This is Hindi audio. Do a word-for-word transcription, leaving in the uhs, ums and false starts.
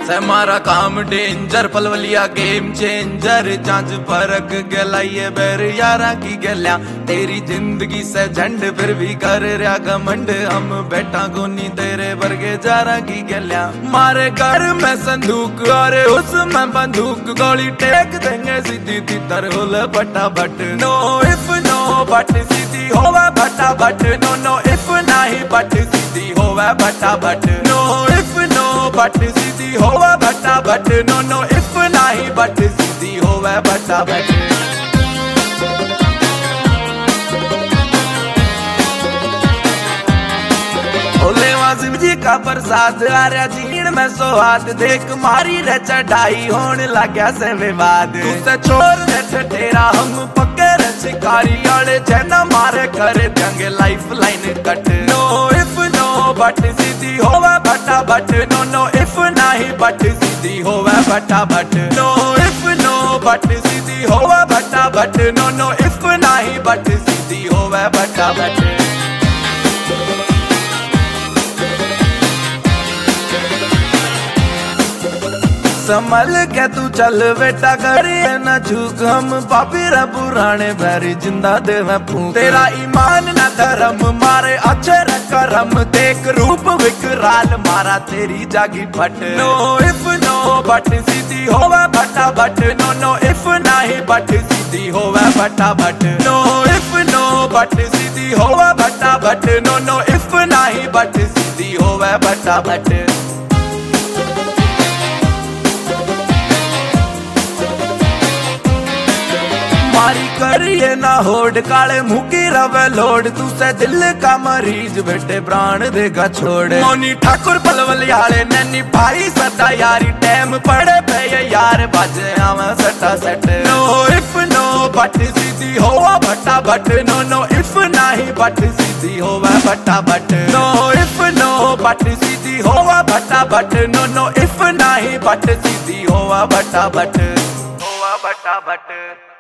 से मारा काम डेंजर पलवलिया गेम चेंजर जांच परख गला ये बैर यारा की गल्या तेरी जिंदगी से झंड फिर भी कर रहा घमंड हम बैठा गोनी तेरे वर्गे जारा की गल्या मारे घर में संदूक और उसमें बंदूक गोली टेक देंगे सीधी तितर होल बटा but no if no but सीधी होवे बटा बट नो नो इफ नहीं बट सीधी होवे बटा but no if no but सीधी होवे बटा बट नो नो इफ नहीं बट सीधी होवे बटा बट शिव जी का प्रसाद आर्या जीण में सोहात देख मारी रे चढ़ाई होने लग्या से विवाद तू से छोड़ दे ठठेरा हम पक्के रे शिकारी आले जेना मारे करे देंगे lifeline cut no if no but सीधी होवे बटा बट नो नो इफ नहीं बट सीधी होवे बटा but no if no but सीधी होवे बटा बट नो नो इफ नहीं बट सीधी होवे बटा बट संभल के तू चल बेटा करिए न झूक हम पापी रे पुराने भैरी जिंदा देवे फूक तेरा ईमान न धर्म मारे अच्छे रे करम देख रूप विकराल मारा तेरी जागी फट नो इफ नो बट सीधी होवे बटा बट नो नो इफ नहीं बट सीधी होवे बटा but no if no but सीधी होवे बटा बट नो नो इफ नहीं बट सीधी होवे बटा बट मारी करिए ना होड़ काले मुकी रवे लोड तू से दिल का मरीज बेटे प्राण देगा छोड़ मोनी ठाकुर पलवलियाले नैनी भाई सदा यारी टाइम पड़े पे ये यार बाजे आवे सटा सट नो इफ नो बट सीधी होवा बटा बट नो नो इफ नहीं बट सीधी होवा बटा but no if no but सीधी होवा बटा बट नो नो इफ नहीं बट सीधी होवा बटा बट होवा बटा बट